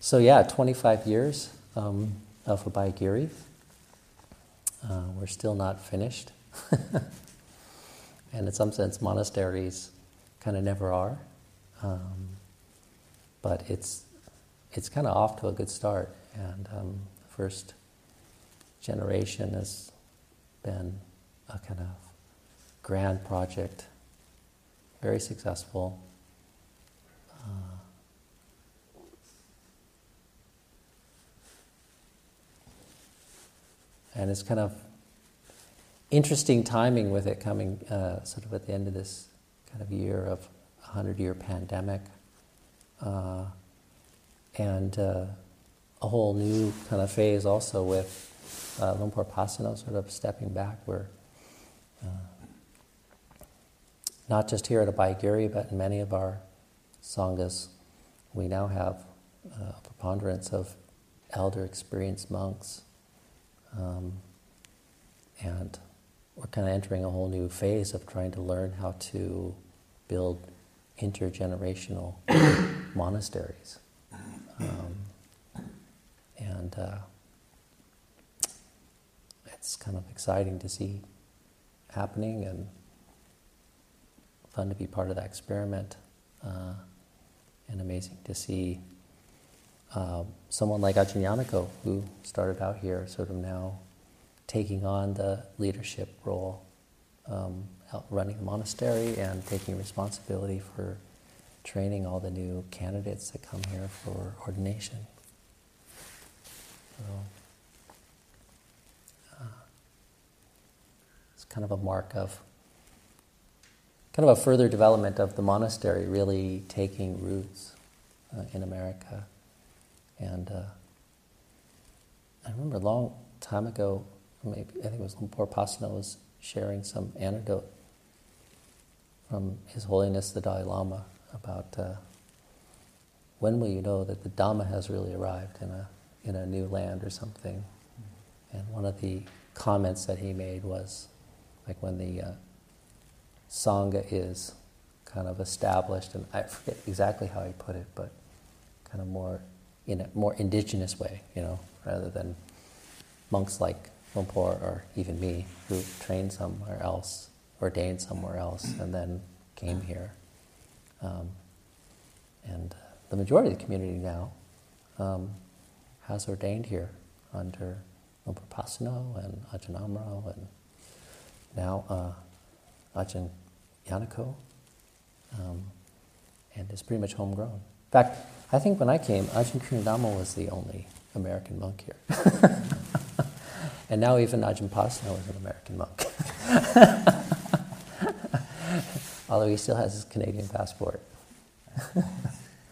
So yeah, 25 years of Abhayagiri. We're still not finished. And in some sense, monasteries kind of never are. But it's kind of off to a good start. And the first generation has been a kind of grand project, very successful. And it's kind of interesting timing with it coming sort of at the end of this kind of year of a 100-year pandemic. And a whole new kind of phase also with Lumpur Pasano sort of stepping back, where not just here at Abhayagiri, but in many of our sanghas, we now have a preponderance of elder experienced monks. And we're kind of entering a whole new phase of trying to learn how to build intergenerational monasteries. And it's kind of exciting to see happening and fun to be part of that experiment, and amazing to see someone like Ajahn Yanako, who started out here, sort of now taking on the leadership role, running the monastery and taking responsibility for training all the new candidates that come here for ordination. So, it's kind of a mark of, kind of a further development of the monastery really taking roots in America. And I remember a long time ago, maybe I think it was Lumpur Pasano was sharing some anecdote from His Holiness the Dalai Lama about when will you know that the Dhamma has really arrived in a new land or something. And one of the comments that he made was like when the Sangha is kind of established, and I forget exactly how he put it, but kind of more in a more indigenous way, rather than monks like Lumpur or even me, who trained somewhere else, ordained somewhere else, and then came here. And the majority of the community now has ordained here under Lumpur Pasano and Ajahn Amaro and now Ajahn Yanako, and is pretty much homegrown. In fact, I think when I came, Ajahn Kunadhammo was the only American monk here. And now even Ajahn Pasano is an American monk. Although he still has his Canadian passport.